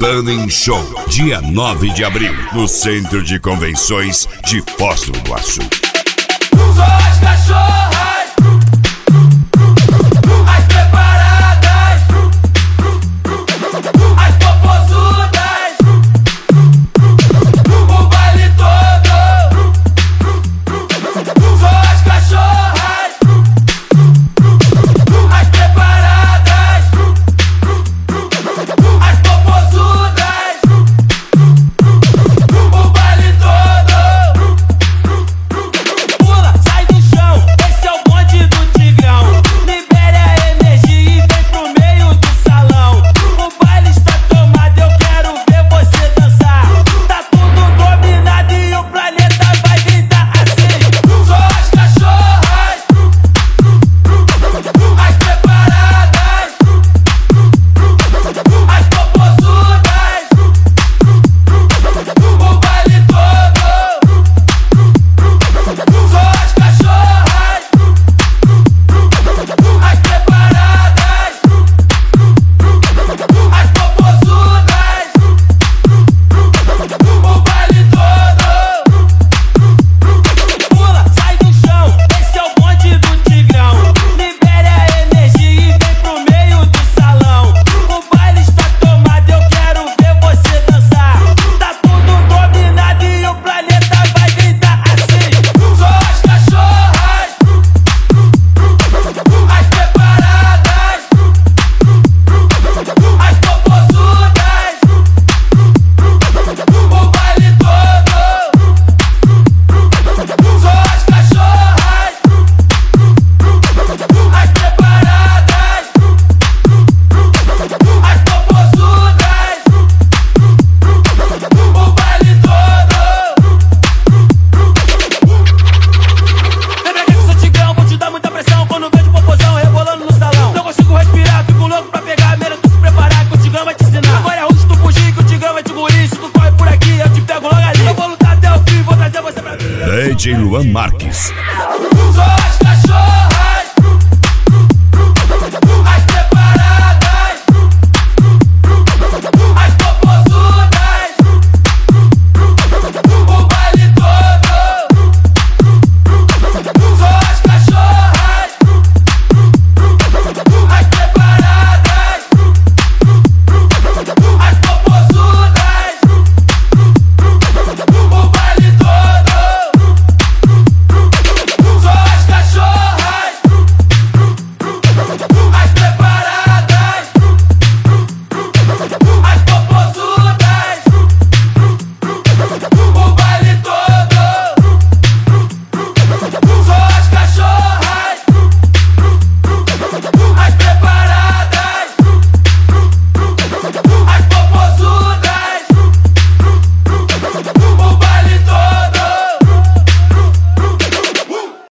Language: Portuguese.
Happening Show, dia 9 de abril, no Centro de Convenções de Foz do Iguaçu. Só as cachorras, as preparadas, as popozudas, o baile todo. Só as cachorras, as preparadas, as popozudas, o baile todo. Pula, sai do chão, esse é o bonde do Tigrão. Libere a energia e vem pro meio do salão. O baile está tomado, eu quero ver você dançar. Tá tudo dominado e o planeta vai gritar assim. Só as cachorras, as preparadas, as popozudas, o baile todo. Só as cachorras, as preparadas, as popozudas, o baile todo. Pula, sai do chão, esse é o bonde do Tigrão. Libere a energia e vem pro meio do salão. O baile está tomado, eu quero ver você dançar. Tá tudo dominado e o planeta vai gritar assim. Só as cachorras, as preparadas, as popozudas, o baile todo. Só as cachorras, as preparadas, as popozudas, o baile todo. Vem pra cá que eu sou Tigrão, vou te dar muita pressão. Quando vejo popozão rebolando no salão, não consigo respirar, fico louco pra pegar. Melhor tu se preparar que o Tigrão vai te ensinar. Agora é ruim se tu fugir que o Tigrão vai te engolir. Se tu corre por aqui, eu te pego logo ali. Eu vou lutar até o fim, vou trazer você pra mim. DJ Luan Marques.